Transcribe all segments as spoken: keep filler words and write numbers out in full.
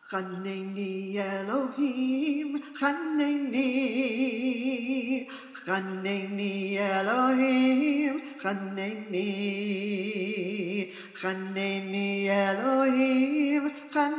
Chaneni Elohim, Chaneni, Chaneni Elohim, Chaneni, Chaneni Elohim,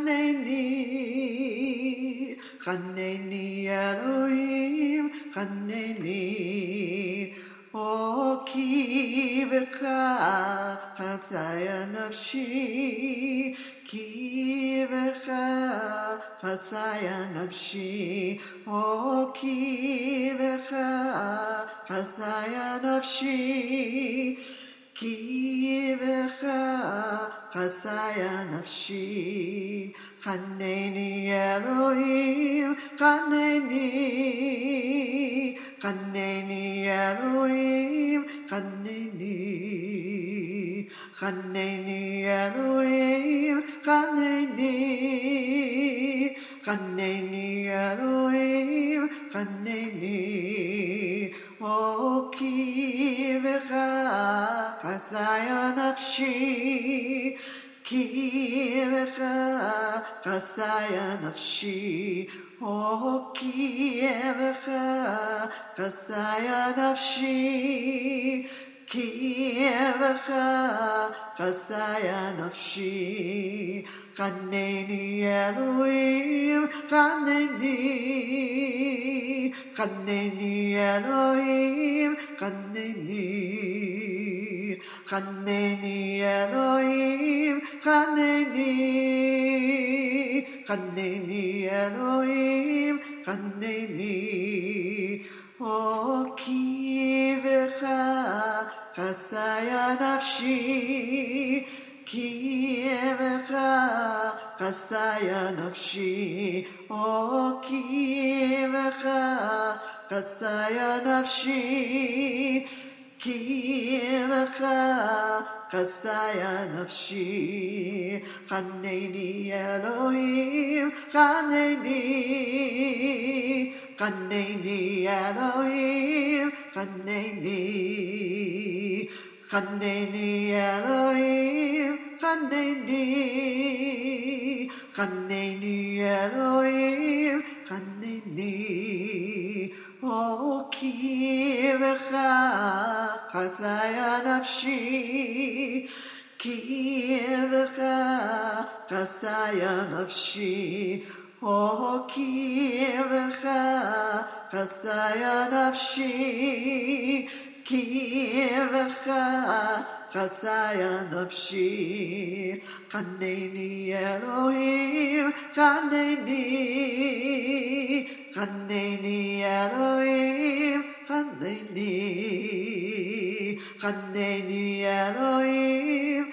Chaneni, Chaneni Elohim, Chaneni. O ki v'cha chatzaya nafshi, ki v'cha chatzaya nafshi, O ki v'cha chatzaya nafshi, ki v'cha chatzaya nafshi. Chaneni Elohim, Chaneni, Chaneni Elohim, Chaneni, Chaneni Elohim, Chaneni, Chaneni Elohim, Chaneni. O ki v'cha chatzaya nafshi, ki v'cha chatzaya nafshi, O ki v'cha chatzaya nafshi, ki v'cha chatzaya nafshi. Chaneni Elohim, Chaneni, Chaneni Elohim, Chaneni, Chaneni Elohim, Chaneni, Chaneni Elohim, Chaneni. O ki v'cha chatzaya nafshi, ki v'cha chatzaya nafshi, O ki v'cha chatzaya nafshi, ki v'cha chatzaya nafshi. Chaneni Elohim, Chaneni, Chaneni Elohim, Chaneni, Chaneni Elohim, Chaneni, Chaneni Elohim, Chaneni. O ki v'cha chatzaya nafshi, ki v'cha chatzaya nafshi, O ki v'cha chatzaya nafshi, ki v'cha chatzaya nafshi. Chaneni Elohim, Chaneni, Chaneni Elohim, Chaneni, Chaneni Elohim,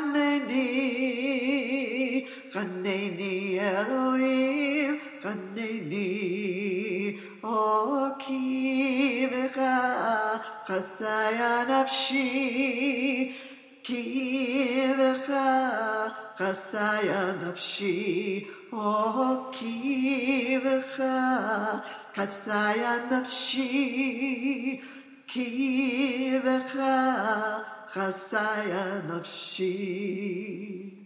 Chaneni, Chaneni Elohim, Chaneni. O ki v'cha chatzaya nafshi, ki v'cha chatzaya nafshi, O ki v'cha chatzaya nafshi, ki v'cha chatzaya nafshi.